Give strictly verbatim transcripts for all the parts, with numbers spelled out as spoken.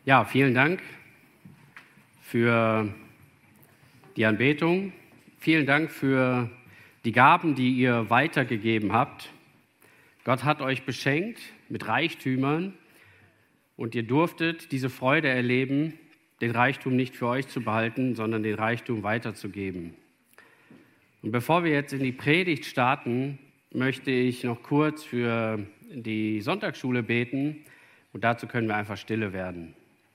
Ja, vielen Dank für die Anbetung. Vielen Dank für die Gaben, die ihr weitergegeben habt. Gott hat euch beschenkt mit Reichtümern und ihr durftet diese Freude erleben, den Reichtum nicht für euch zu behalten, sondern den Reichtum weiterzugeben. Und bevor wir jetzt in die Predigt starten, möchte ich noch kurz für die Sonntagsschule beten und dazu können wir einfach stille werden.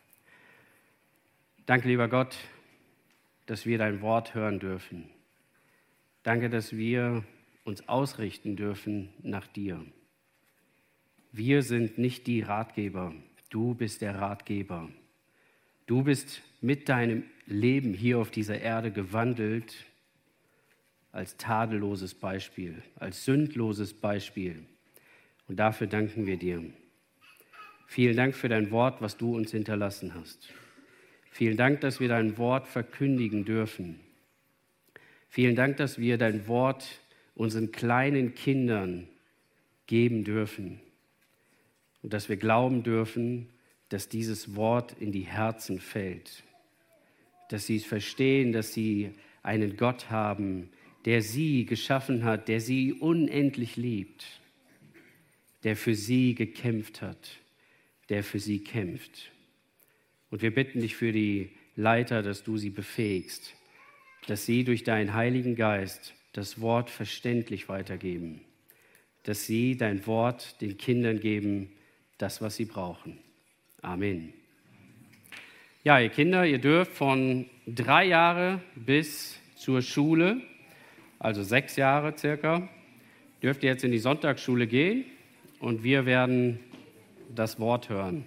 Danke, lieber Gott, dass wir dein Wort hören dürfen. Danke, dass wir uns ausrichten dürfen nach dir. Wir sind nicht die Ratgeber, du bist der Ratgeber. Du bist mit deinem Leben hier auf dieser Erde gewandelt als tadelloses Beispiel, als sündloses Beispiel. Und dafür danken wir dir. Vielen Dank für dein Wort, was du uns hinterlassen hast. Vielen Dank, dass wir dein Wort verkündigen dürfen. Vielen Dank, dass wir dein Wort unseren kleinen Kindern geben dürfen und dass wir glauben dürfen, dass dieses Wort in die Herzen fällt, dass sie es verstehen, dass sie einen Gott haben, der sie geschaffen hat, der sie unendlich liebt, der für sie gekämpft hat, der für sie kämpft. Und wir bitten dich für die Leiter, dass du sie befähigst, dass sie durch deinen Heiligen Geist das Wort verständlich weitergeben, dass sie dein Wort den Kindern geben, das, was sie brauchen. Amen. Ja, ihr Kinder, ihr dürft von drei Jahre bis zur Schule, also sechs Jahre circa, dürft ihr jetzt in die Sonntagsschule gehen und wir werden das Wort hören.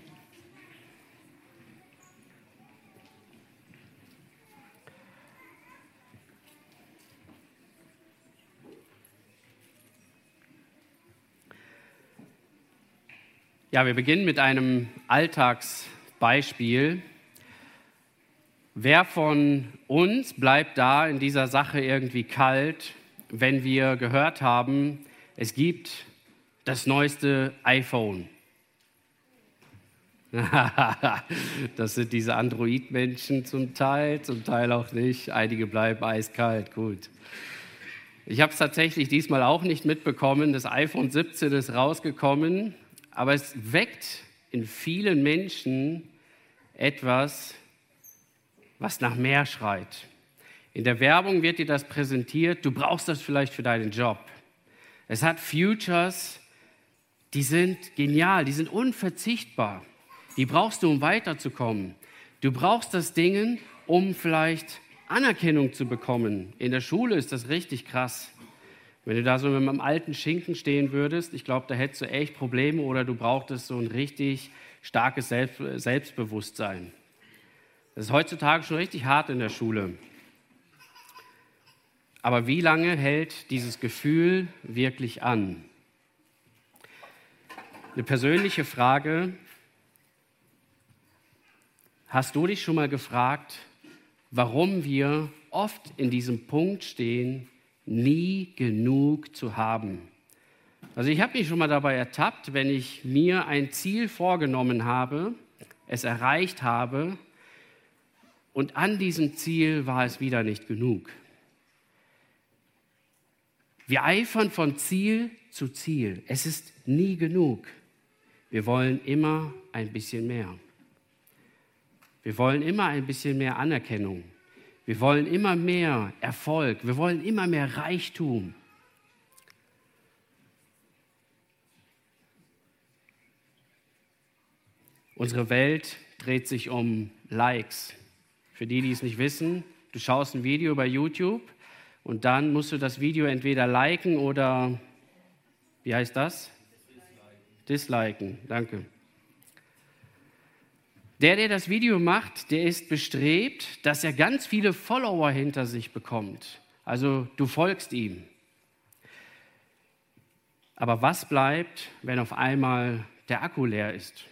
Ja, wir beginnen mit einem Alltagsbeispiel. Wer von uns bleibt da in dieser Sache irgendwie kalt, wenn wir gehört haben, es gibt das neueste iPhone? Das sind diese Android-Menschen zum Teil, zum Teil auch nicht. Einige bleiben eiskalt, gut. Ich habe es tatsächlich diesmal auch nicht mitbekommen. Das iPhone siebzehn ist rausgekommen. Aber es weckt in vielen Menschen etwas, was nach mehr schreit. In der Werbung wird dir das präsentiert, du brauchst das vielleicht für deinen Job. Es hat Features, die sind genial, die sind unverzichtbar. Die brauchst du, um weiterzukommen. Du brauchst das Ding, um vielleicht Anerkennung zu bekommen. In der Schule ist das richtig krass. Wenn du da so mit einem alten Schinken stehen würdest, ich glaube, da hättest du echt Probleme oder du brauchtest so ein richtig starkes Selbstbewusstsein. Das ist heutzutage schon richtig hart in der Schule. Aber wie lange hält dieses Gefühl wirklich an? Eine persönliche Frage. Hast du dich schon mal gefragt, warum wir oft in diesem Punkt stehen, nie genug zu haben? Also ich habe mich schon mal dabei ertappt, wenn ich mir ein Ziel vorgenommen habe, es erreicht habe und an diesem Ziel war es wieder nicht genug. Wir eifern von Ziel zu Ziel. Es ist nie genug. Wir wollen immer ein bisschen mehr. Wir wollen immer ein bisschen mehr Anerkennung. Wir wollen immer mehr Erfolg, wir wollen immer mehr Reichtum. Unsere Welt dreht sich um Likes. Für die, die es nicht wissen, du schaust ein Video bei YouTube und dann musst du das Video entweder liken oder, wie heißt das? Disliken. Disliken, danke. Der, der das Video macht, der ist bestrebt, dass er ganz viele Follower hinter sich bekommt. Also du folgst ihm. Aber was bleibt, wenn auf einmal der Akku leer ist?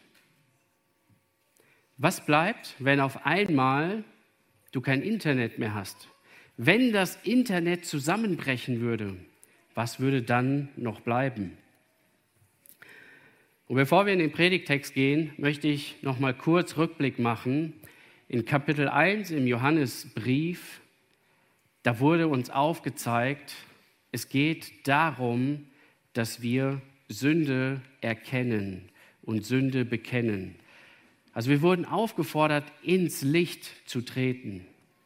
Was bleibt, wenn auf einmal du kein Internet mehr hast? Wenn das Internet zusammenbrechen würde, was würde dann noch bleiben? Und bevor wir in den Predigtext gehen, möchte ich noch mal kurz Rückblick machen. In Kapitel eins im Johannesbrief, da wurde uns aufgezeigt, es geht darum, dass wir Sünde erkennen und Sünde bekennen. Also wir wurden aufgefordert, ins Licht zu treten.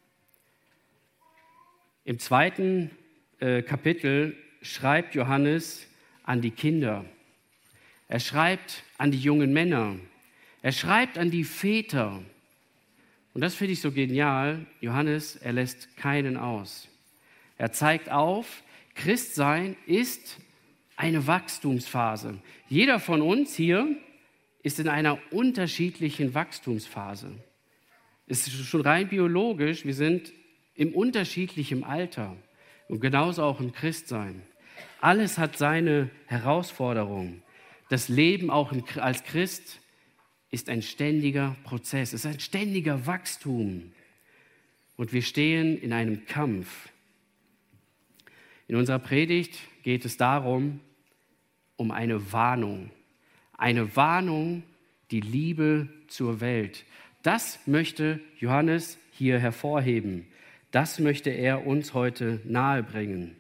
Im zweiten äh, Kapitel schreibt Johannes an die Kinder. Er schreibt an die jungen Männer. Er schreibt an die Väter. Und das finde ich so genial. Johannes, er lässt keinen aus. Er zeigt auf, Christsein ist eine Wachstumsphase. Jeder von uns hier ist in einer unterschiedlichen Wachstumsphase. Es ist schon rein biologisch, wir sind im unterschiedlichen Alter und genauso auch im Christsein. Alles hat seine Herausforderungen. Das Leben auch als Christ ist ein ständiger Prozess, es ist ein ständiger Wachstum. Und wir stehen in einem Kampf. In unserer Predigt geht es darum, um eine Warnung. Eine Warnung, die Liebe zur Welt. Das möchte Johannes hier hervorheben. Das möchte er uns heute nahebringen.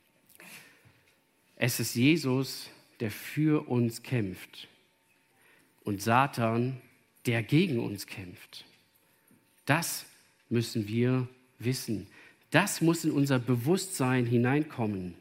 Es ist Jesus, der für uns kämpft. Und Satan, der gegen uns kämpft. Das müssen wir wissen. Das muss in unser Bewusstsein hineinkommen.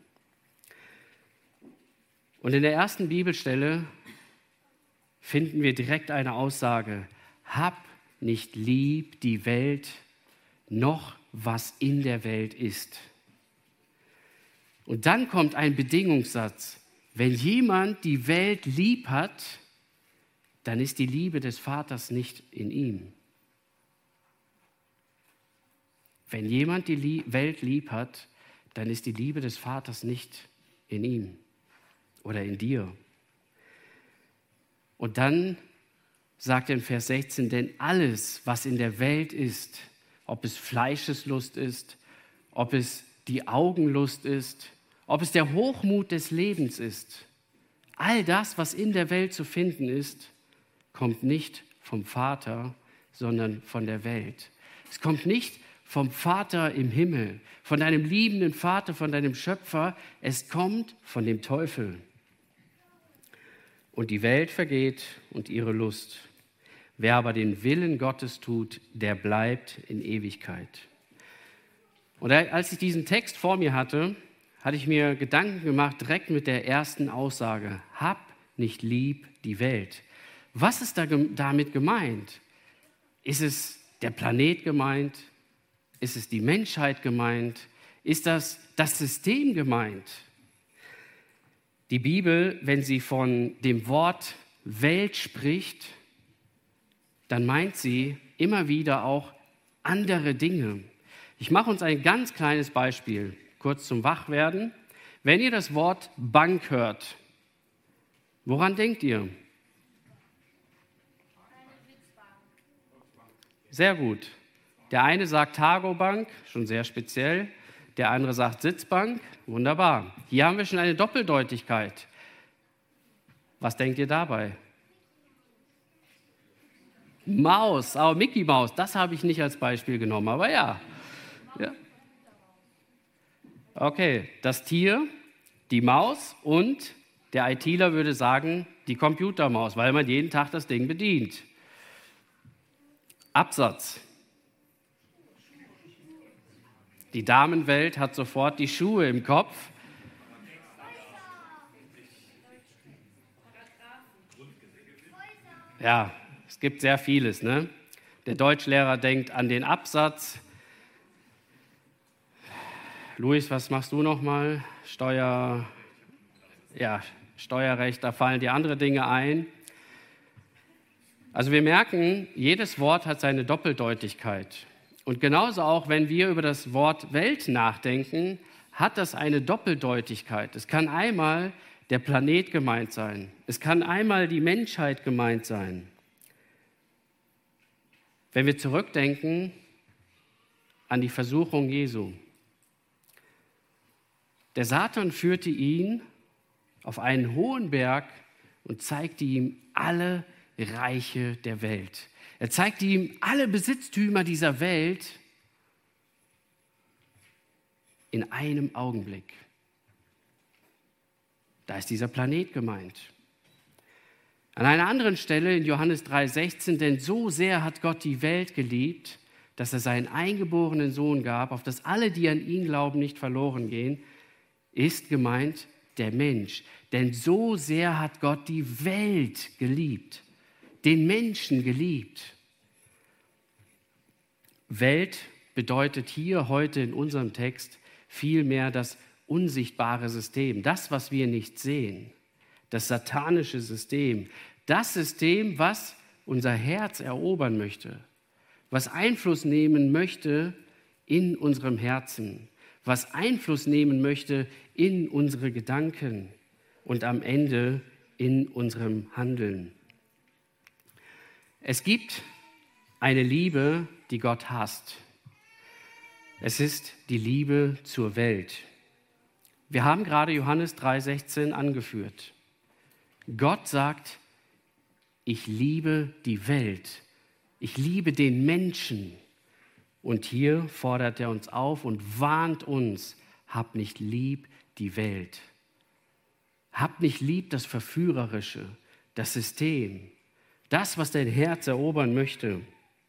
Und in der ersten Bibelstelle finden wir direkt eine Aussage: Hab nicht lieb die Welt, noch was in der Welt ist. Und dann kommt ein Bedingungssatz: Wenn jemand die Welt lieb hat, dann ist die Liebe des Vaters nicht in ihm. Wenn jemand die Welt lieb hat, dann ist die Liebe des Vaters nicht in ihm oder in dir. Und dann sagt er in Vers sechzehn, denn alles, was in der Welt ist, ob es Fleischeslust ist, ob es die Augenlust ist, ob es der Hochmut des Lebens ist, all das, was in der Welt zu finden ist, kommt nicht vom Vater, sondern von der Welt. Es kommt nicht vom Vater im Himmel, von deinem liebenden Vater, von deinem Schöpfer. Es kommt von dem Teufel. Und die Welt vergeht und ihre Lust. Wer aber den Willen Gottes tut, der bleibt in Ewigkeit. Und als ich diesen Text vor mir hatte, hatte ich mir Gedanken gemacht, direkt mit der ersten Aussage: Hab nicht lieb die Welt. Was ist da damit gemeint? Ist es der Planet gemeint? Ist es die Menschheit gemeint? Ist das das System gemeint? Die Bibel, wenn sie von dem Wort Welt spricht, dann meint sie immer wieder auch andere Dinge. Ich mache uns ein ganz kleines Beispiel, kurz zum Wachwerden. Wenn ihr das Wort Bank hört, woran denkt ihr? Sehr gut. Der eine sagt Targobank, schon sehr speziell. Der andere sagt Sitzbank, wunderbar. Hier haben wir schon eine Doppeldeutigkeit. Was denkt ihr dabei? Maus, oh, Mickey Maus, das habe ich nicht als Beispiel genommen, aber ja. ja. Okay, das Tier, die Maus und der ITler würde sagen, die Computermaus, weil man jeden Tag das Ding bedient. Absatz. Die Damenwelt hat sofort die Schuhe im Kopf. Ja, es gibt sehr vieles, ne? Der Deutschlehrer denkt an den Absatz. Luis, was machst du nochmal? Steuer, ja, Steuerrecht, da fallen dir andere Dinge ein. Also wir merken, jedes Wort hat seine Doppeldeutigkeit. Und genauso auch, wenn wir über das Wort Welt nachdenken, hat das eine Doppeldeutigkeit. Es kann einmal der Planet gemeint sein. Es kann einmal die Menschheit gemeint sein. Wenn wir zurückdenken an die Versuchung Jesu. Der Satan führte ihn auf einen hohen Berg und zeigte ihm alle Reiche der Welt. Er zeigte ihm alle Besitztümer dieser Welt in einem Augenblick. Da ist dieser Planet gemeint. An einer anderen Stelle in Johannes drei sechzehn, denn so sehr hat Gott die Welt geliebt, dass er seinen eingeborenen Sohn gab, auf dass alle, die an ihn glauben, nicht verloren gehen, ist gemeint der Mensch. Denn so sehr hat Gott die Welt geliebt, den Menschen geliebt. Welt bedeutet hier heute in unserem Text vielmehr das unsichtbare System, das, was wir nicht sehen, das satanische System, das System, was unser Herz erobern möchte, was Einfluss nehmen möchte in unserem Herzen, was Einfluss nehmen möchte in unsere Gedanken und am Ende in unserem Handeln. Es gibt eine Liebe, die Gott hasst. Es ist die Liebe zur Welt. Wir haben gerade Johannes drei sechzehn angeführt. Gott sagt, ich liebe die Welt, ich liebe den Menschen. Und hier fordert er uns auf und warnt uns, hab nicht lieb die Welt. Hab nicht lieb das Verführerische, das System, das, was dein Herz erobern möchte.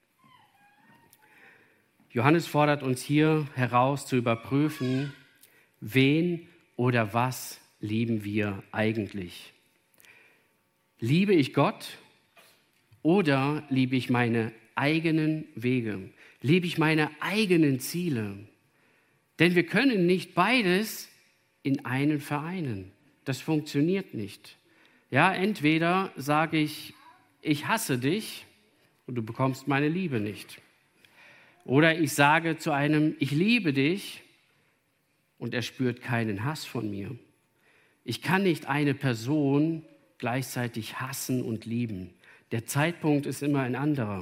Johannes fordert uns hier heraus zu überprüfen, wen oder was lieben wir eigentlich? Liebe ich Gott oder liebe ich meine eigenen Wege? Liebe ich meine eigenen Ziele? Denn wir können nicht beides in einen vereinen. Das funktioniert nicht. Ja, entweder sage ich, ich hasse dich und du bekommst meine Liebe nicht. Oder ich sage zu einem, ich liebe dich und er spürt keinen Hass von mir. Ich kann nicht eine Person gleichzeitig hassen und lieben. Der Zeitpunkt ist immer ein anderer.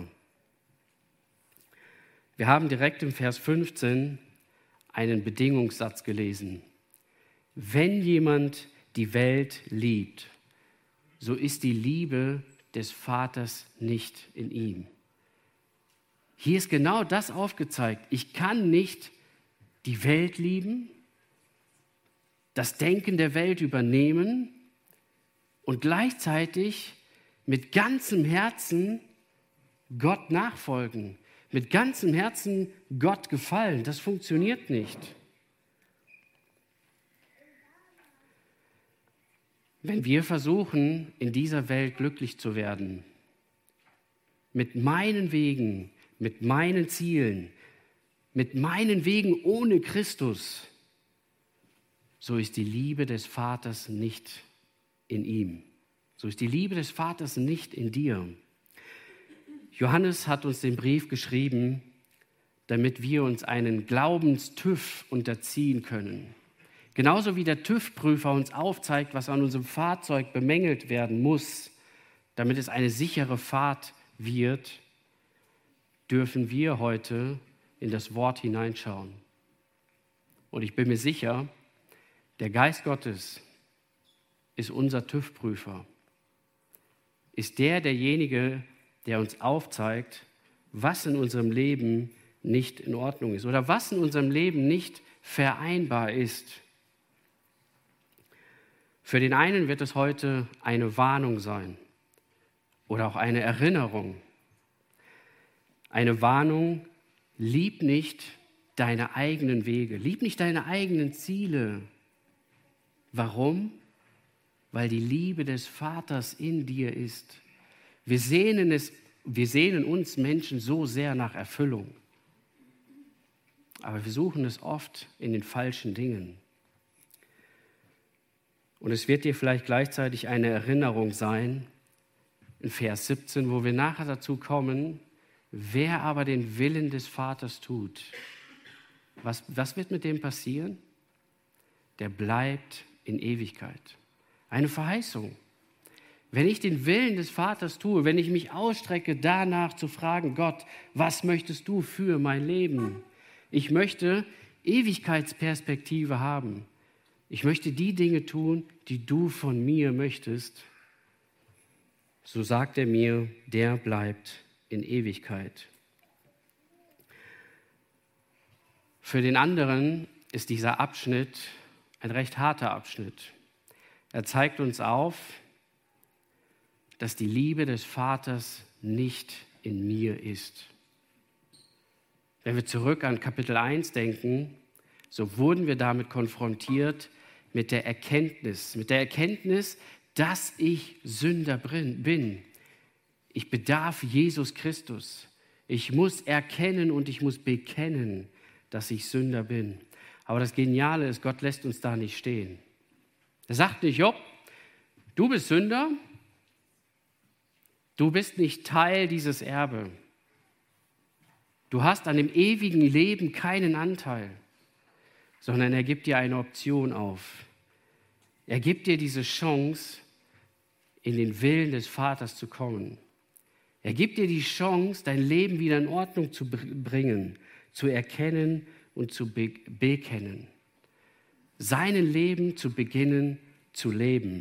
Wir haben direkt im Vers fünfzehn einen Bedingungssatz gelesen. Wenn jemand die Welt liebt, so ist die Liebe des Vaters nicht in ihm. Hier ist genau das aufgezeigt. Ich kann nicht die Welt lieben, das Denken der Welt übernehmen und gleichzeitig mit ganzem Herzen Gott nachfolgen, mit ganzem Herzen Gott gefallen. Das funktioniert nicht. Wenn wir versuchen, in dieser Welt glücklich zu werden, mit meinen Wegen, mit meinen Zielen, mit meinen Wegen ohne Christus, so ist die Liebe des Vaters nicht in ihm. So ist die Liebe des Vaters nicht in dir. Johannes hat uns den Brief geschrieben, damit wir uns einen Glaubenstüv unterziehen können. Genauso wie der TÜV-Prüfer uns aufzeigt, was an unserem Fahrzeug bemängelt werden muss, damit es eine sichere Fahrt wird, dürfen wir heute in das Wort hineinschauen. Und ich bin mir sicher, der Geist Gottes ist unser TÜV-Prüfer, ist der derjenige, der uns aufzeigt, was in unserem Leben nicht in Ordnung ist oder was in unserem Leben nicht vereinbar ist. Für den einen wird es heute eine Warnung sein oder auch eine Erinnerung. Eine Warnung, lieb nicht deine eigenen Wege, lieb nicht deine eigenen Ziele. Warum? Weil die Liebe des Vaters in dir ist. Wir sehnen, es, wir sehnen uns Menschen so sehr nach Erfüllung. Aber wir suchen es oft in den falschen Dingen. Und es wird dir vielleicht gleichzeitig eine Erinnerung sein, in Vers siebzehn, wo wir nachher dazu kommen, wer aber den Willen des Vaters tut, was, was wird mit dem passieren? Der bleibt in Ewigkeit. Eine Verheißung. Wenn ich den Willen des Vaters tue, wenn ich mich ausstrecke, danach zu fragen, Gott, was möchtest du für mein Leben? Ich möchte Ewigkeitsperspektive haben. Ich möchte die Dinge tun, die du von mir möchtest. so sagt er mir, der bleibt in Ewigkeit. Für den anderen ist dieser Abschnitt ein recht harter Abschnitt. Er zeigt uns auf, dass die Liebe des Vaters nicht in mir ist. Wenn wir zurück an Kapitel eins denken, so wurden wir damit konfrontiert mit der Erkenntnis, mit der Erkenntnis, dass ich Sünder bin. Ich bedarf Jesus Christus. Ich muss erkennen und ich muss bekennen, dass ich Sünder bin. Aber das Geniale ist, Gott lässt uns da nicht stehen. Er sagt nicht, Job, du bist Sünder, du bist nicht Teil dieses Erbe. Du hast an dem ewigen Leben keinen Anteil, sondern er gibt dir eine Option auf. Er gibt dir diese Chance, in den Willen des Vaters zu kommen. Er gibt dir die Chance, dein Leben wieder in Ordnung zu bringen, zu erkennen und zu be- bekennen. Sein Leben zu beginnen zu leben.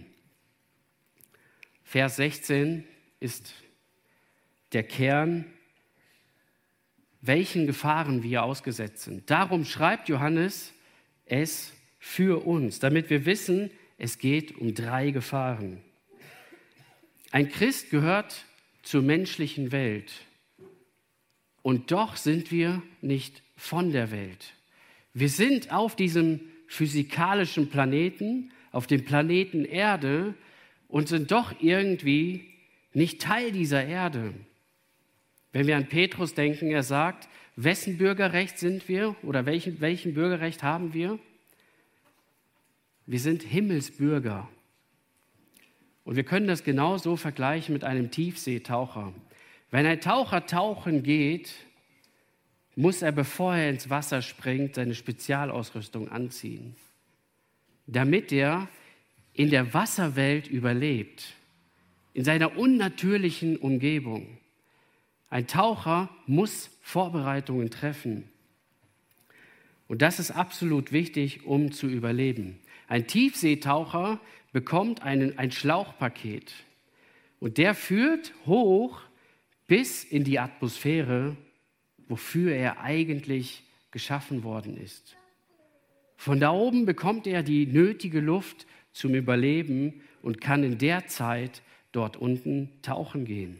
Vers sechzehn ist der Kern, welchen Gefahren wir ausgesetzt sind. Darum schreibt Johannes es für uns, damit wir wissen, es geht um drei Gefahren. Ein Christ gehört zur menschlichen Welt und doch sind wir nicht von der Welt. Wir sind auf diesem physikalischen Planeten, auf dem Planeten Erde und sind doch irgendwie nicht Teil dieser Erde. Wenn wir an Petrus denken, er sagt, wessen Bürgerrecht sind wir oder welchen, welchen Bürgerrecht haben wir? Wir sind Himmelsbürger. Und wir können das genauso vergleichen mit einem Tiefseetaucher. Wenn ein Taucher tauchen geht, muss er, bevor er ins Wasser springt, seine Spezialausrüstung anziehen, damit er in der Wasserwelt überlebt, in seiner unnatürlichen Umgebung. Ein Taucher muss Vorbereitungen treffen. Und das ist absolut wichtig, um zu überleben. Ein Tiefseetaucher bekommt einen, ein Schlauchpaket und der führt hoch bis in die Atmosphäre, wofür er eigentlich geschaffen worden ist. Von da oben bekommt er die nötige Luft zum Überleben und kann in der Zeit dort unten tauchen gehen.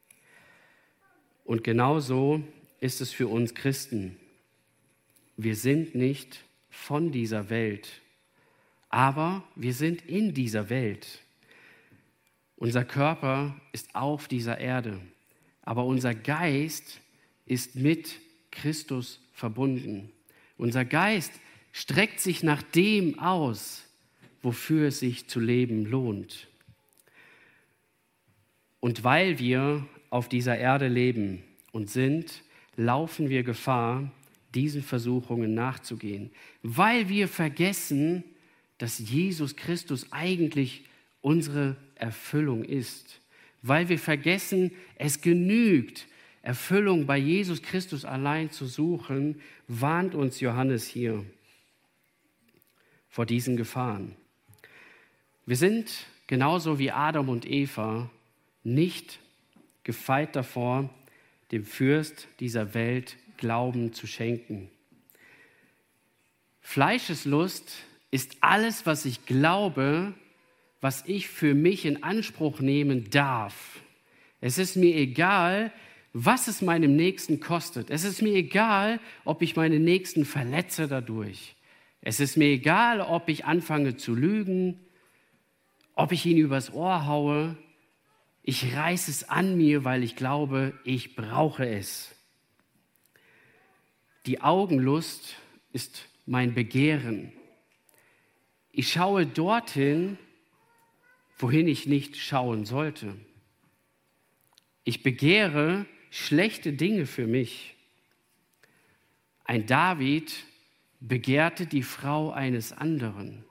Und genauso ist es für uns Christen. Wir sind nicht von dieser Welt, aber wir sind in dieser Welt. Unser Körper ist auf dieser Erde, aber unser Geist ist mit Christus verbunden. Unser Geist streckt sich nach dem aus, wofür es sich zu leben lohnt. Und weil wir auf dieser Erde leben und sind, laufen wir Gefahr, diesen Versuchungen nachzugehen, weil wir vergessen, dass Jesus Christus eigentlich unsere Erfüllung ist, weil wir vergessen, es genügt, Erfüllung bei Jesus Christus allein zu suchen, warnt uns Johannes hier vor diesen Gefahren. Wir sind genauso wie Adam und Eva nicht gefeit davor, dem Fürst dieser Welt Glauben zu schenken. Fleischeslust ist alles, was ich glaube, was ich für mich in Anspruch nehmen darf. Es ist mir egal, was es meinem Nächsten kostet. Es ist mir egal, ob ich meinen Nächsten verletze dadurch. Es ist mir egal, ob ich anfange zu lügen, ob ich ihn übers Ohr haue. Ich reiß es an mir, weil ich glaube, ich brauche es. Die Augenlust ist mein Begehren. Ich schaue dorthin, wohin ich nicht schauen sollte. Ich begehre schlechte Dinge für mich. Ein David begehrte die Frau eines anderen.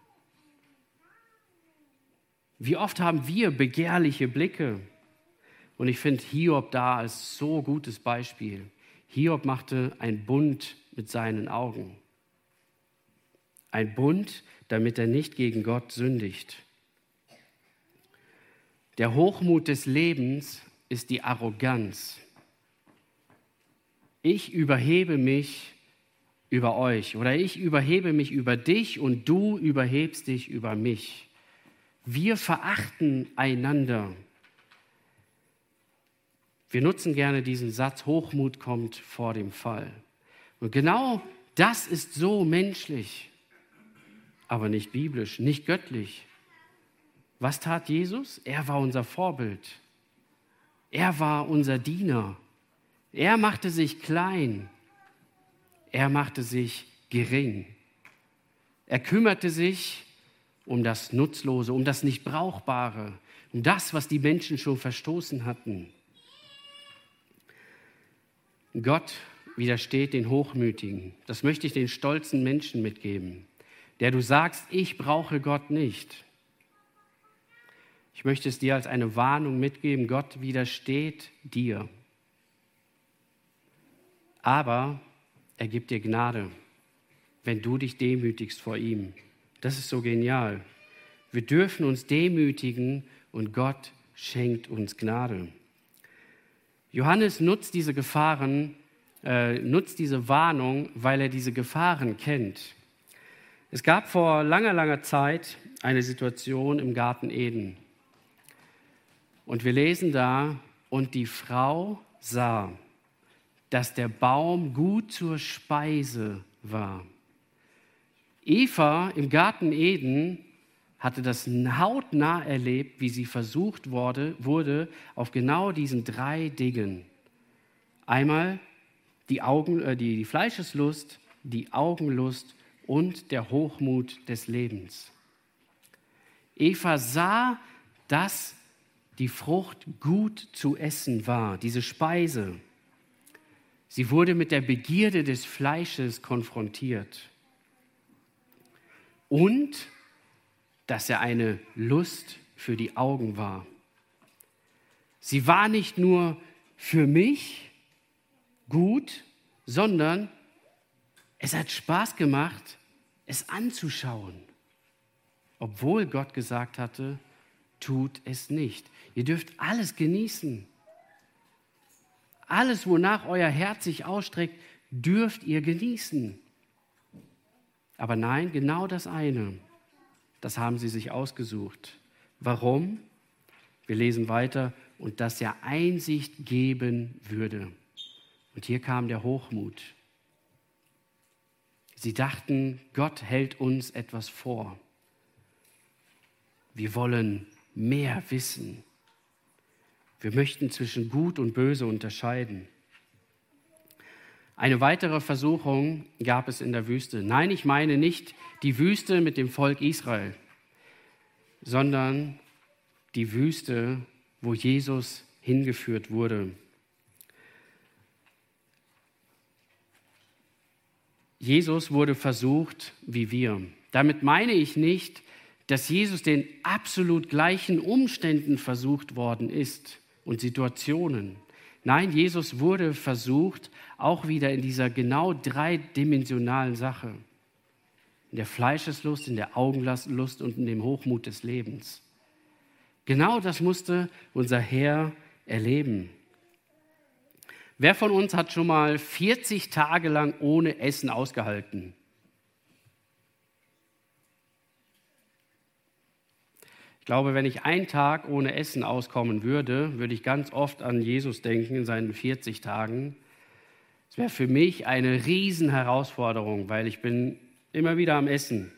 Wie oft haben wir begehrliche Blicke? Und ich finde Hiob da als so gutes Beispiel. Hiob machte einen Bund mit seinen Augen. Ein Bund, damit er nicht gegen Gott sündigt. Der Hochmut des Lebens ist die Arroganz. Ich überhebe mich über euch oder ich überhebe mich über dich und du überhebst dich über mich. Wir verachten einander. Wir nutzen gerne diesen Satz, Hochmut kommt vor dem Fall. Und genau das ist so menschlich, aber nicht biblisch, nicht göttlich. Was tat Jesus? Er war unser Vorbild. Er war unser Diener. Er machte sich klein. Er machte sich gering. Er kümmerte sich um das Nutzlose, um das Nichtbrauchbare, um das, was die Menschen schon verstoßen hatten. Gott widersteht den Hochmütigen. Das möchte ich den stolzen Menschen mitgeben, der du sagst, ich brauche Gott nicht. Ich möchte es dir als eine Warnung mitgeben, Gott widersteht dir. Aber er gibt dir Gnade, wenn du dich demütigst vor ihm. Das ist so genial. Wir dürfen uns demütigen und Gott schenkt uns Gnade. Johannes nutzt diese Gefahren, äh, nutzt diese Warnung, weil er diese Gefahren kennt. Es gab vor langer, langer Zeit eine Situation im Garten Eden. Und wir lesen da, und die Frau sah, dass der Baum gut zur Speise war. Eva im Garten Eden hatte das hautnah erlebt, wie sie versucht wurde, wurde auf genau diesen drei Dingen. Einmal die, Augen, äh, die, die Fleischeslust, die Augenlust und der Hochmut des Lebens. Eva sah, dass die Frucht gut zu essen war, diese Speise. Sie wurde mit der Begierde des Fleisches konfrontiert. Und dass er eine Lust für die Augen war. Sie war nicht nur für mich gut, sondern es hat Spaß gemacht, es anzuschauen. Obwohl Gott gesagt hatte, tut es nicht. Ihr dürft alles genießen. Alles, wonach euer Herz sich ausstreckt, dürft ihr genießen. Aber nein, genau das eine, das haben sie sich ausgesucht. Warum? Wir lesen weiter, und dass er Einsicht geben würde. Und hier kam der Hochmut. Sie dachten, Gott hält uns etwas vor. Wir wollen mehr wissen. Wir möchten zwischen Gut und Böse unterscheiden. Eine weitere Versuchung gab es in der Wüste. Nein, ich meine nicht die Wüste mit dem Volk Israel, sondern die Wüste, wo Jesus hingeführt wurde. Jesus wurde versucht wie wir. Damit meine ich nicht, dass Jesus den absolut gleichen Umständen versucht worden ist und Situationen. Nein, Jesus wurde versucht, auch wieder in dieser genau dreidimensionalen Sache. In der Fleischeslust, in der Augenlust und in dem Hochmut des Lebens. Genau das musste unser Herr erleben. Wer von uns hat schon mal vierzig Tage lang ohne Essen ausgehalten? Ich glaube, wenn ich einen Tag ohne Essen auskommen würde, würde ich ganz oft an Jesus denken in seinen vierzig Tagen. Es wäre für mich eine Riesenherausforderung, weil ich bin immer wieder am Essen.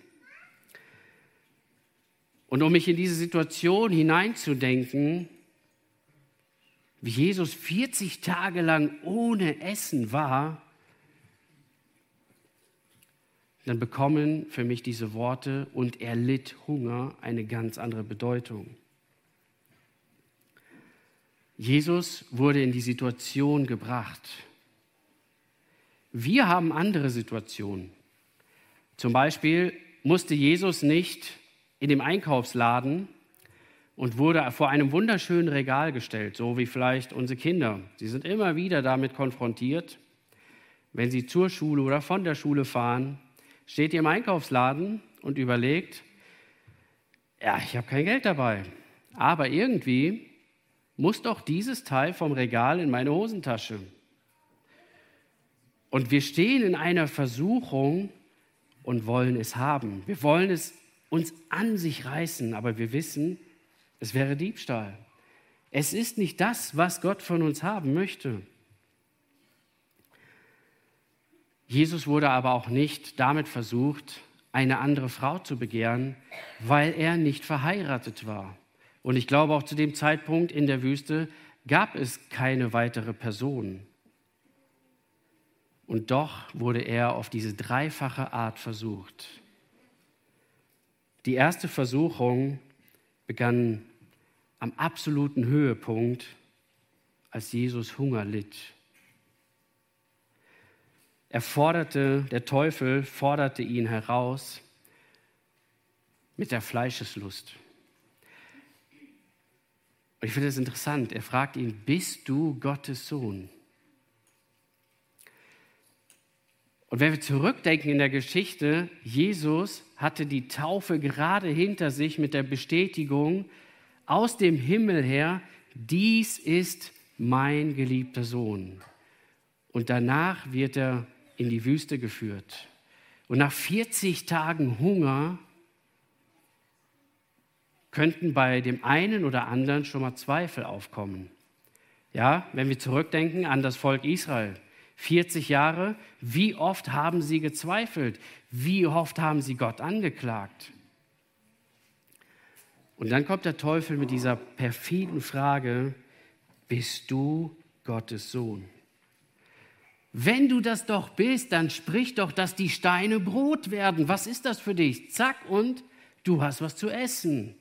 Und um mich in diese Situation hineinzudenken, wie Jesus vierzig Tage lang ohne Essen war, dann bekommen für mich diese Worte und er litt Hunger eine ganz andere Bedeutung. Jesus wurde in die Situation gebracht. Wir haben andere Situationen. Zum Beispiel musste Jesus nicht in dem Einkaufsladen und wurde vor einem wunderschönen Regal gestellt, so wie vielleicht unsere Kinder. Sie sind immer wieder damit konfrontiert, wenn sie zur Schule oder von der Schule fahren, steht ihr im Einkaufsladen und überlegt, ja, ich habe kein Geld dabei. aber irgendwie muss doch dieses Teil vom Regal in meine Hosentasche. Und wir stehen in einer Versuchung und wollen es haben. Wir wollen es uns an sich reißen, aber wir wissen, es wäre Diebstahl. Es ist nicht das, was Gott von uns haben möchte. Jesus wurde aber auch nicht damit versucht, eine andere Frau zu begehren, weil er nicht verheiratet war. Und ich glaube, auch zu dem Zeitpunkt in der Wüste gab es keine weitere Person. Und doch wurde er auf diese dreifache Art versucht. Die erste Versuchung begann am absoluten Höhepunkt, als Jesus Hunger litt. Er forderte, der Teufel forderte ihn heraus mit der Fleischeslust. Und ich finde es interessant, er fragt ihn, bist du Gottes Sohn? Und wenn wir zurückdenken in der Geschichte, Jesus hatte die Taufe gerade hinter sich mit der Bestätigung aus dem Himmel her, dies ist mein geliebter Sohn. Und danach wird er in die Wüste geführt. Und nach vierzig Tagen Hunger könnten bei dem einen oder anderen schon mal Zweifel aufkommen. Ja, wenn wir zurückdenken an das Volk Israel. vierzig Jahre, wie oft haben sie gezweifelt? Wie oft haben sie Gott angeklagt? Und dann kommt der Teufel mit dieser perfiden Frage, bist du Gottes Sohn? Wenn du das doch bist, dann sprich doch, dass die Steine Brot werden. Was ist das für dich? Zack, und du hast was zu essen.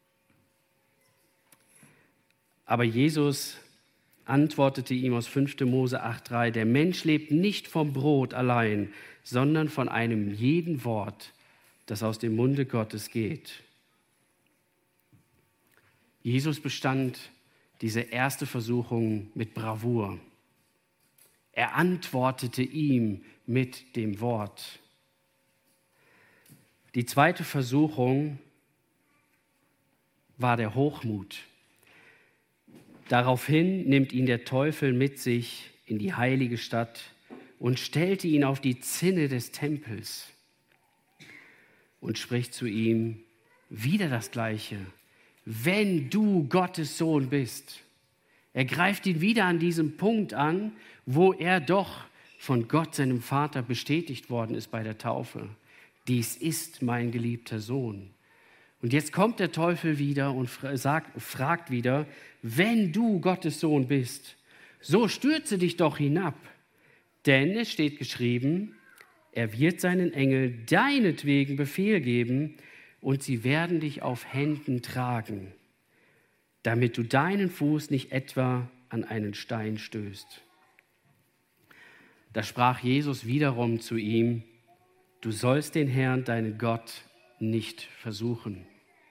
Aber Jesus antwortete ihm aus fünfter Mose acht drei, der Mensch lebt nicht vom Brot allein, sondern von einem jeden Wort, das aus dem Munde Gottes geht. Jesus bestand diese erste Versuchung mit Bravour. Er antwortete ihm mit dem Wort. Die zweite Versuchung war der Hochmut. Daraufhin nimmt ihn der Teufel mit sich in die heilige Stadt und stellte ihn auf die Zinne des Tempels und spricht zu ihm wieder das Gleiche. Wenn du Gottes Sohn bist. Er greift ihn wieder an diesem Punkt an, wo er doch von Gott, seinem Vater, bestätigt worden ist bei der Taufe. Dies ist mein geliebter Sohn. Und jetzt kommt der Teufel wieder und sagt, fragt wieder, wenn du Gottes Sohn bist, so stürze dich doch hinab. Denn es steht geschrieben, er wird seinen Engel deinetwegen Befehl geben und sie werden dich auf Händen tragen, damit du deinen Fuß nicht etwa an einen Stein stößt. Da sprach Jesus wiederum zu ihm, du sollst den Herrn, deinen Gott, nicht versuchen.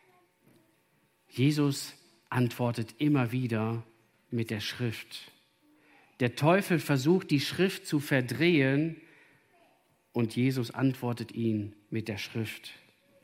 Jesus antwortet immer wieder mit der Schrift. Der Teufel versucht, die Schrift zu verdrehen und Jesus antwortet ihn mit der Schrift.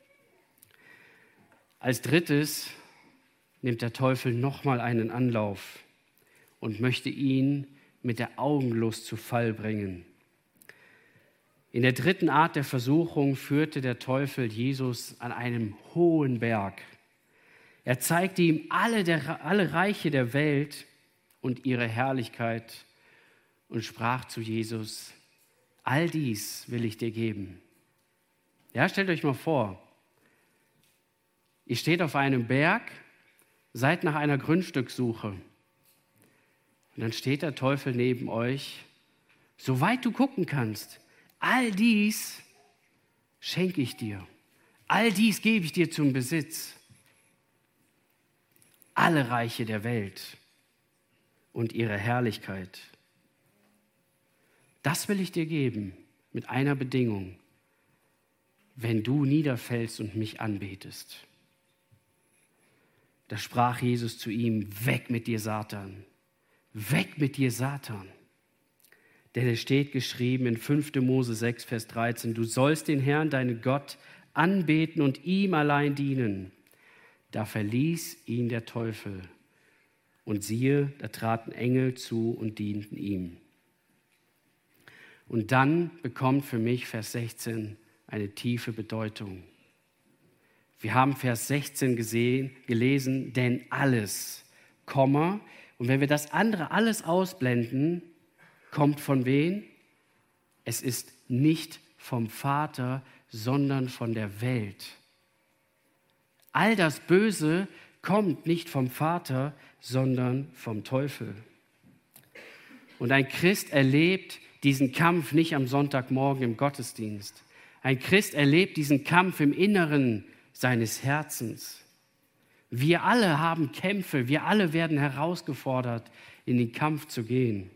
Als drittes nimmt der Teufel nochmal einen Anlauf und möchte ihn mit der Augenlust zu Fall bringen. In der dritten Art der Versuchung führte der Teufel Jesus an einem hohen Berg. Er zeigte ihm alle, der, alle Reiche der Welt und ihre Herrlichkeit und sprach zu Jesus, all dies will ich dir geben. Ja, stellt euch mal vor, ihr steht auf einem Berg, seid nach einer Grundstückssuche. Und dann steht der Teufel neben euch, soweit du gucken kannst, all dies schenke ich dir. All dies gebe ich dir zum Besitz. Alle Reiche der Welt und ihre Herrlichkeit. Das will ich dir geben, mit einer Bedingung, wenn du niederfällst und mich anbetest. Da sprach Jesus zu ihm, weg mit dir, Satan, weg mit dir, Satan. Denn es steht geschrieben in fünfter Mose sechs, Vers dreizehn, du sollst den Herrn, deinen Gott, anbeten und ihm allein dienen. Da verließ ihn der Teufel. Und siehe, da traten Engel zu und dienten ihm. Und dann bekommt für mich Vers sechzehn eine tiefe Bedeutung. Wir haben Vers sechzehn gesehen, gelesen, denn alles, Komma, und wenn wir das andere alles ausblenden, kommt von wem? Es ist nicht vom Vater, sondern von der Welt. All das Böse kommt nicht vom Vater, sondern vom Teufel. Und ein Christ erlebt diesen Kampf nicht am Sonntagmorgen im Gottesdienst. Ein Christ erlebt diesen Kampf im Inneren seines Herzens. Wir alle haben Kämpfe, wir alle werden herausgefordert, in den Kampf zu gehen.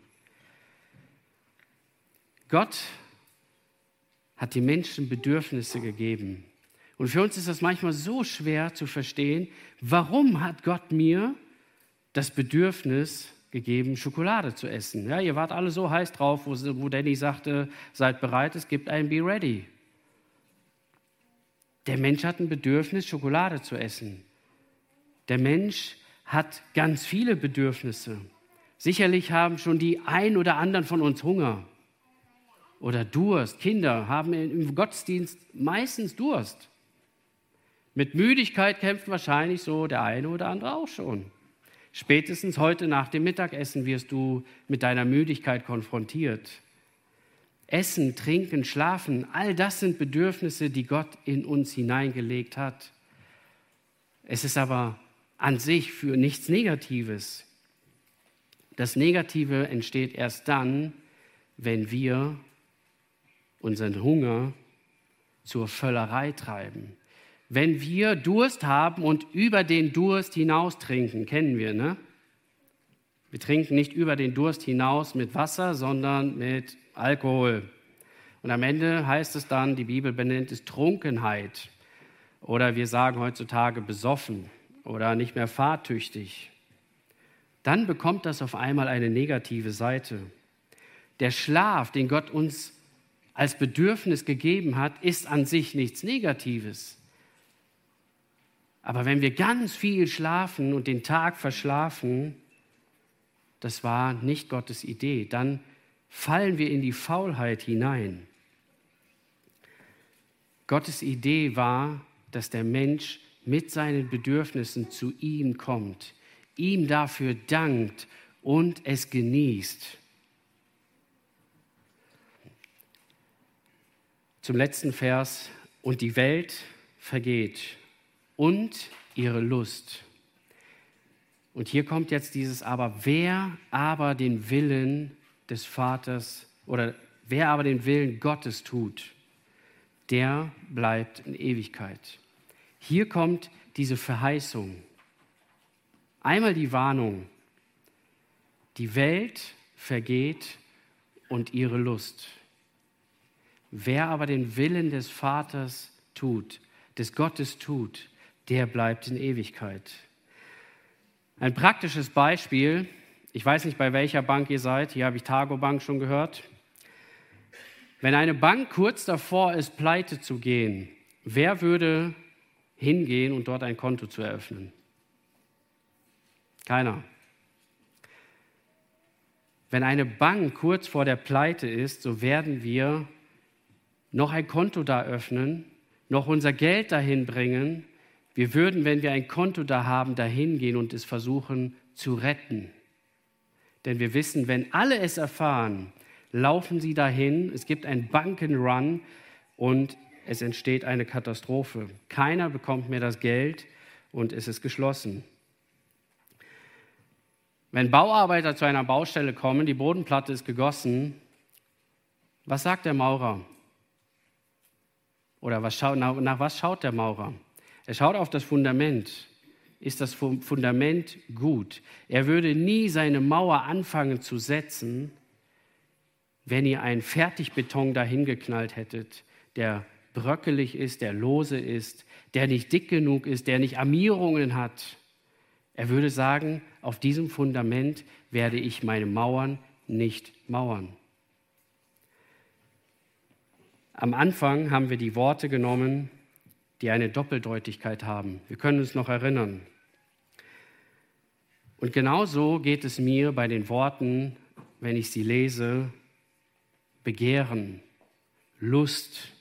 Gott hat den Menschen Bedürfnisse gegeben. Und für uns ist das manchmal so schwer zu verstehen, warum hat Gott mir das Bedürfnis gegeben, Schokolade zu essen. Ja, ihr wart alle so heiß drauf, wo, wo Danny sagte, seid bereit, es gibt ein Be Ready. Der Mensch hat ein Bedürfnis, Schokolade zu essen. Der Mensch hat ganz viele Bedürfnisse. Sicherlich haben schon die ein oder anderen von uns Hunger oder Durst. Kinder haben im Gottesdienst meistens Durst. Mit Müdigkeit kämpft wahrscheinlich so der eine oder andere auch schon. Spätestens heute nach dem Mittagessen wirst du mit deiner Müdigkeit konfrontiert. Essen, trinken, schlafen, all das sind Bedürfnisse, die Gott in uns hineingelegt hat. Es ist aber an sich für nichts Negatives. Das Negative entsteht erst dann, wenn wir unseren Hunger zur Völlerei treiben. Wenn wir Durst haben und über den Durst hinaus trinken, kennen wir, ne? Wir trinken nicht über den Durst hinaus mit Wasser, sondern mit Alkohol. Und am Ende heißt es dann, die Bibel benennt es Trunkenheit. Oder wir sagen heutzutage besoffen oder nicht mehr fahrtüchtig. Dann bekommt das auf einmal eine negative Seite. Der Schlaf, den Gott uns als Bedürfnis gegeben hat, ist an sich nichts Negatives. Aber wenn wir ganz viel schlafen und den Tag verschlafen, das war nicht Gottes Idee, dann fallen wir in die Faulheit hinein. Gottes Idee war, dass der Mensch mit seinen Bedürfnissen zu ihm kommt, ihm dafür dankt und es genießt. Zum letzten Vers, und die Welt vergeht und ihre Lust. Und hier kommt jetzt dieses Aber, wer aber den Willen des Vaters oder wer aber den Willen Gottes tut, der bleibt in Ewigkeit. Hier kommt diese Verheißung. Einmal die Warnung, die Welt vergeht und ihre Lust. Wer aber den Willen des Vaters tut, des Gottes tut, der bleibt in Ewigkeit. Ein praktisches Beispiel, ich weiß nicht, bei welcher Bank ihr seid, hier habe ich Targobank schon gehört. Wenn eine Bank kurz davor ist, pleite zu gehen, wer würde hingehen und dort ein Konto zu eröffnen? Keiner. Wenn eine Bank kurz vor der Pleite ist, so werden wir noch ein Konto da öffnen, noch unser Geld dahin bringen. Wir würden, wenn wir ein Konto da haben, dahin gehen und es versuchen zu retten. Denn wir wissen, wenn alle es erfahren, laufen sie dahin, es gibt einen Bankenrun und es entsteht eine Katastrophe. Keiner bekommt mehr das Geld und es ist geschlossen. Wenn Bauarbeiter zu einer Baustelle kommen, die Bodenplatte ist gegossen, was sagt der Maurer? Oder was schaut, nach, nach was schaut der Maurer? Er schaut auf das Fundament. Ist das Fundament gut? Er würde nie seine Mauer anfangen zu setzen, wenn ihr einen Fertigbeton dahin geknallt hättet, der bröckelig ist, der lose ist, der nicht dick genug ist, der nicht Armierungen hat. Er würde sagen, auf diesem Fundament werde ich meine Mauern nicht mauern. Am Anfang haben wir die Worte genommen, die eine Doppeldeutigkeit haben. Wir können uns noch erinnern. Und genauso geht es mir bei den Worten, wenn ich sie lese, Begehren, Lust.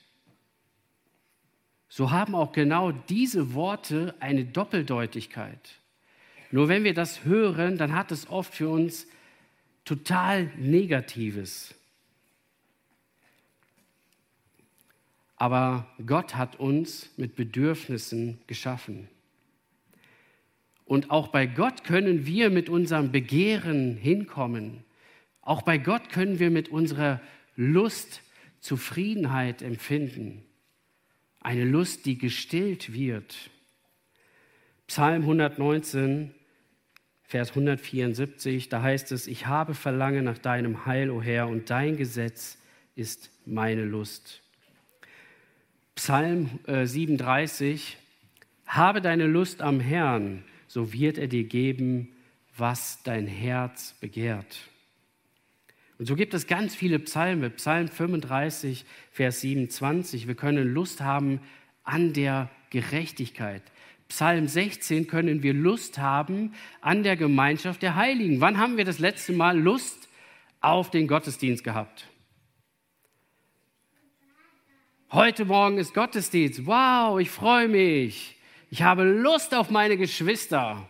So haben auch genau diese Worte eine Doppeldeutigkeit. Nur wenn wir das hören, dann hat es oft für uns total Negatives. Aber Gott hat uns mit Bedürfnissen geschaffen. Und auch bei Gott können wir mit unserem Begehren hinkommen. Auch bei Gott können wir mit unserer Lust Zufriedenheit empfinden. Eine Lust, die gestillt wird. Psalm hundertneunzehn, Vers hundertvierundsiebzig, da heißt es, ich habe Verlangen nach deinem Heil, o Herr, und dein Gesetz ist meine Lust. Psalm äh, siebenunddreißig, habe deine Lust am Herrn, so wird er dir geben, was dein Herz begehrt. Und so gibt es ganz viele Psalme. Psalm fünfunddreißig, Vers siebenundzwanzig, wir können Lust haben an der Gerechtigkeit. Psalm sechzehn können wir Lust haben an der Gemeinschaft der Heiligen. Wann haben wir das letzte Mal Lust auf den Gottesdienst gehabt? Heute Morgen ist Gottesdienst. Wow, ich freue mich. Ich habe Lust auf meine Geschwister.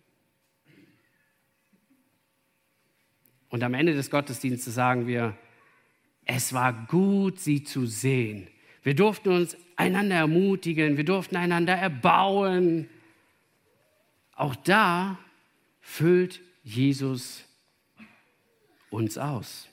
Und am Ende des Gottesdienstes sagen wir, es war gut, sie zu sehen. Wir durften uns einander ermutigen, wir durften einander erbauen. Auch da füllt Jesus uns aus.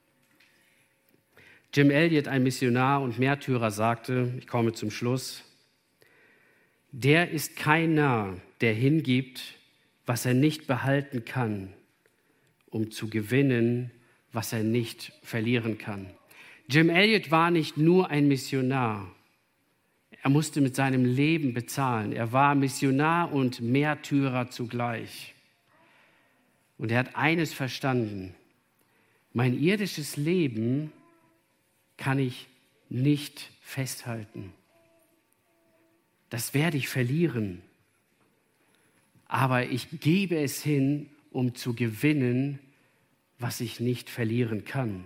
Jim Elliot, ein Missionar und Märtyrer, sagte, ich komme zum Schluss, der ist kein Narr, der hingibt, was er nicht behalten kann, um zu gewinnen, was er nicht verlieren kann. Jim Elliot war nicht nur ein Missionar. Er musste mit seinem Leben bezahlen. Er war Missionar und Märtyrer zugleich. Und er hat eines verstanden. Mein irdisches Leben kann ich nicht festhalten. Das werde ich verlieren. Aber ich gebe es hin, um zu gewinnen, was ich nicht verlieren kann.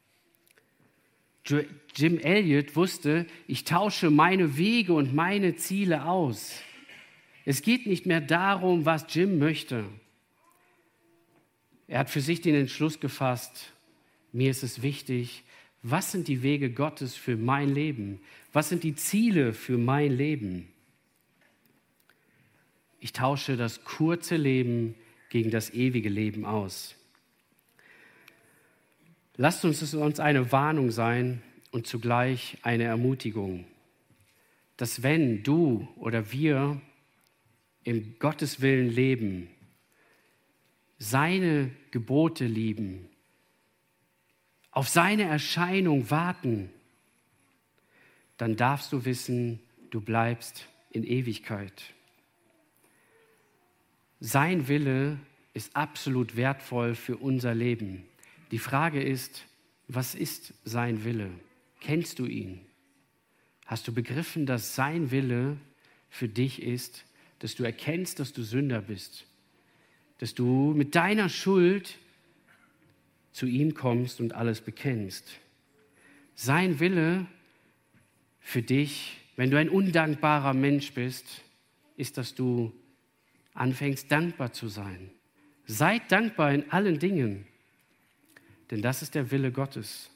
Jim Elliot wusste, ich tausche meine Wege und meine Ziele aus. Es geht nicht mehr darum, was Jim möchte. Er hat für sich den Entschluss gefasst, mir ist es wichtig, was sind die Wege Gottes für mein Leben? Was sind die Ziele für mein Leben? Ich tausche das kurze Leben gegen das ewige Leben aus. Lasst uns es uns eine Warnung sein und zugleich eine Ermutigung, dass wenn du oder wir im Gottes Willen leben, seine Gebote lieben, auf seine Erscheinung warten, dann darfst du wissen, du bleibst in Ewigkeit. Sein Wille ist absolut wertvoll für unser Leben. Die Frage ist, was ist sein Wille? Kennst du ihn? Hast du begriffen, dass sein Wille für dich ist, dass du erkennst, dass du Sünder bist, dass du mit deiner Schuld zu ihm kommst und alles bekennst? Sein Wille für dich, wenn du ein undankbarer Mensch bist, ist, dass du anfängst, dankbar zu sein. Seid dankbar in allen Dingen, denn das ist der Wille Gottes.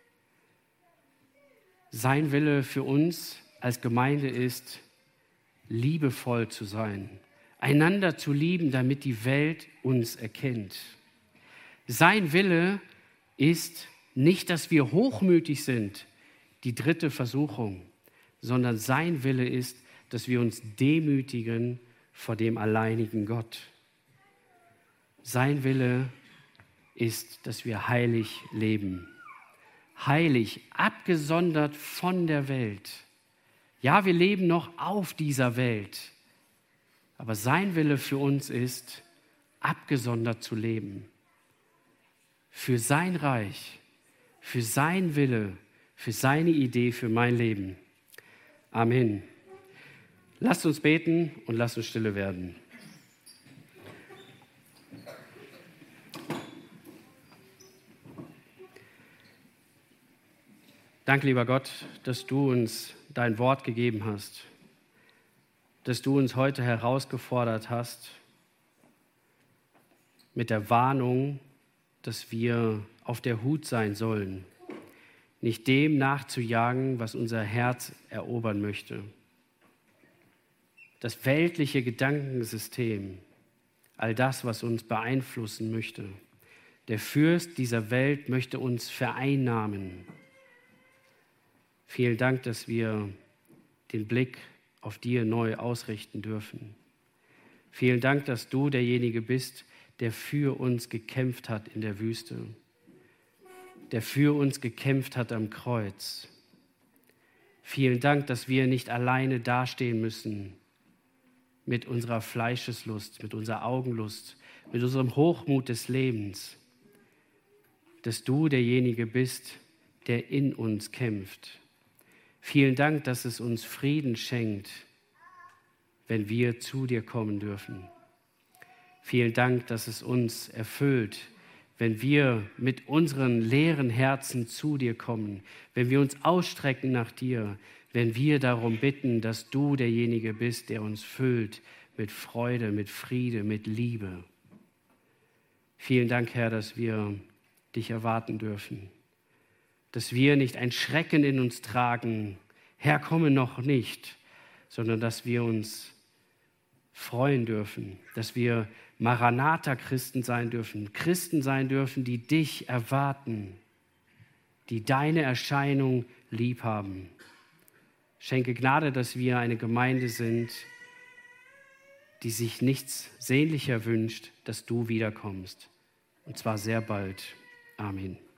Sein Wille für uns als Gemeinde ist, liebevoll zu sein, einander zu lieben, damit die Welt uns erkennt. Sein Wille ist nicht, dass wir hochmütig sind, die dritte Versuchung, sondern sein Wille ist, dass wir uns demütigen vor dem alleinigen Gott. Sein Wille ist, dass wir heilig leben. Heilig, abgesondert von der Welt. Ja, wir leben noch auf dieser Welt, aber sein Wille für uns ist, abgesondert zu leben. Für sein Reich, für sein Wille, für seine Idee, für mein Leben. Amen. Lasst uns beten und lasst uns stille werden. Danke, lieber Gott, dass du uns dein Wort gegeben hast, dass du uns heute herausgefordert hast mit der Warnung, dass wir auf der Hut sein sollen, nicht dem nachzujagen, was unser Herz erobern möchte. Das weltliche Gedankensystem, all das, was uns beeinflussen möchte. Der Fürst dieser Welt möchte uns vereinnahmen. Vielen Dank, dass wir den Blick auf dir neu ausrichten dürfen. Vielen Dank, dass du derjenige bist, der für uns gekämpft hat in der Wüste, der für uns gekämpft hat am Kreuz. Vielen Dank, dass wir nicht alleine dastehen müssen mit unserer Fleischeslust, mit unserer Augenlust, mit unserem Hochmut des Lebens, dass du derjenige bist, der in uns kämpft. Vielen Dank, dass es uns Frieden schenkt, wenn wir zu dir kommen dürfen. Vielen Dank, dass es uns erfüllt, wenn wir mit unseren leeren Herzen zu dir kommen, wenn wir uns ausstrecken nach dir, wenn wir darum bitten, dass du derjenige bist, der uns füllt mit Freude, mit Friede, mit Liebe. Vielen Dank, Herr, dass wir dich erwarten dürfen, dass wir nicht ein Schrecken in uns tragen, Herr, komme noch nicht, sondern dass wir uns freuen dürfen, dass wir Maranatha-Christen sein dürfen, Christen sein dürfen, die dich erwarten, die deine Erscheinung lieb haben. Schenke Gnade, dass wir eine Gemeinde sind, die sich nichts sehnlicher wünscht, dass du wiederkommst, und zwar sehr bald. Amen.